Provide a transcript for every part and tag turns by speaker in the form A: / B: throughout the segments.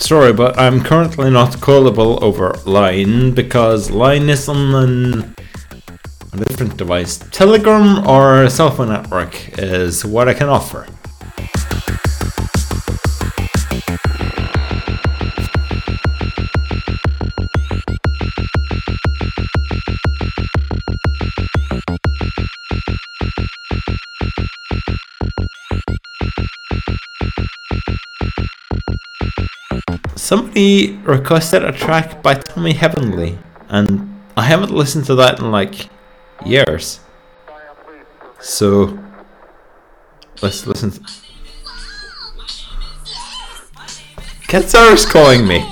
A: Sorry, but I'm currently not callable over Line because Line is on a different device. Telegram or cell phone network is what I can offer. Somebody requested a track by Tommy Heavenly, and I haven't listened to that in like years. So let's listen. Katsara's calling me.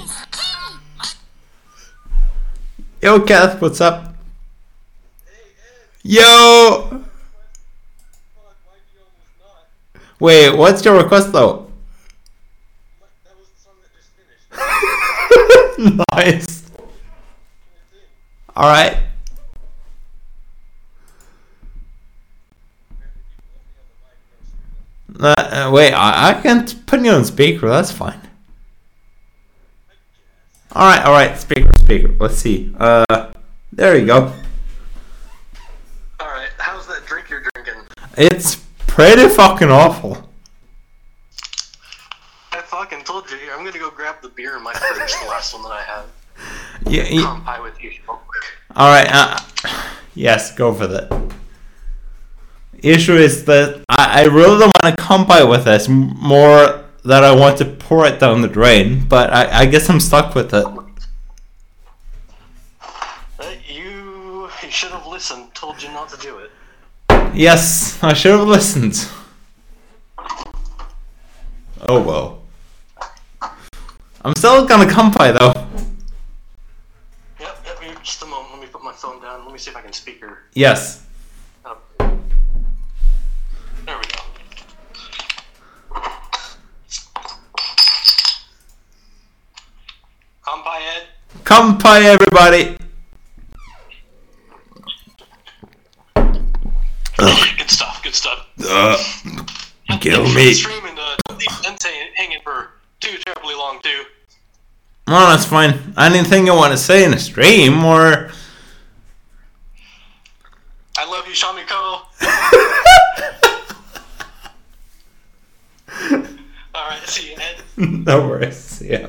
A: Yo, Kath, what's up? Yo! Wait, what's your request though? Nice. Alright. Wait, I can't put you on speaker, that's fine. Alright, speaker. Let's see. There you go.
B: Alright, how's that drink you're drinking?
A: It's pretty fucking awful.
B: I fucking told you, I'm gonna go grab the beer in my fridge, the last one that I have.
A: Yeah.
B: Come pie with you real quick.
A: Alright, yes, go for that. Issue is that I really don't want to compile with this, more that I want to pour it down the drain, but I guess I'm stuck with it.
B: You should have listened, told you not to do it.
A: Yes, I should have listened. Oh well. I'm still gonna compile though.
B: Yep, just a moment, let me put my phone down, let me see if I can speaker.
A: Yes.
B: Oh. There we go. Compie Ed.
A: Compile everybody.
B: Good stuff.
A: Kill me.
B: Streaming Dente hanging for too terribly long too.
A: Oh, that's fine. Anything you want to say in a stream, or...
B: I love you, Shamiko. Alright, see you, Ed.
A: No worries, yeah.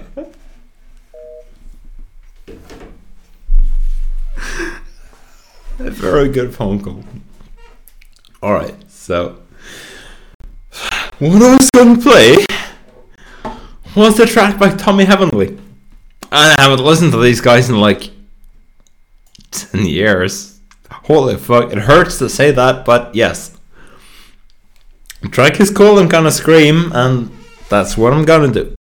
A: A very good phone call. Alright, so... what I was going to play was the track by Tommy Heavenly. I haven't listened to these guys in like 10 years. Holy fuck, it hurts to say that, but yes. The track is cool, I'm gonna scream, and that's what I'm gonna do.